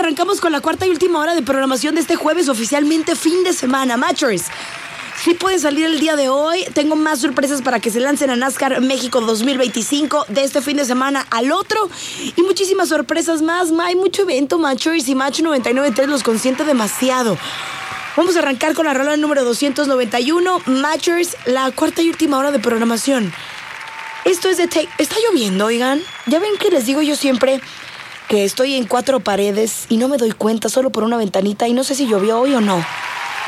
Arrancamos con la cuarta y última hora de programación de este jueves, oficialmente fin de semana. Matchers, sí pueden salir el día de hoy. Tengo más sorpresas para que se lancen a NASCAR México 2025 de este fin de semana al otro. Y muchísimas sorpresas más. Hay mucho evento, Matchers, y Match 99.3 los consiente demasiado. Vamos a arrancar con la rola número 291. Matchers, la cuarta y última hora de programación. Esto es de Take. Está lloviendo, oigan. Ya ven que les digo yo siempre que estoy en cuatro paredes y no me doy cuenta solo por una ventanita y no sé si llovió hoy o no.